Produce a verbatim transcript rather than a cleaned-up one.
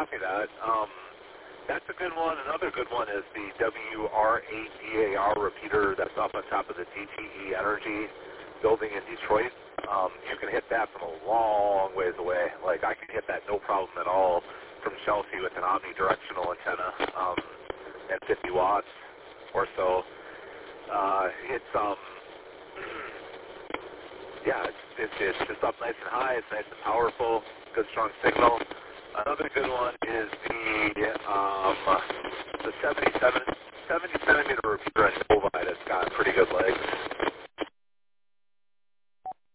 copy that. Um, that's a good one. Another good one is the W R A D A R repeater that's up on top of the D T E Energy building in Detroit. Um, you can hit that from a long ways away. Like, I can hit that no problem at all from Chelsea with an omnidirectional antenna um, at fifty watts or so. Uh, it's, um, yeah, it's, it's, it's just up nice and high. It's nice and powerful. Good, strong signal. Another good one is the um, the seventy-seven, seventy centimeter repeater at Novi that's got pretty good legs.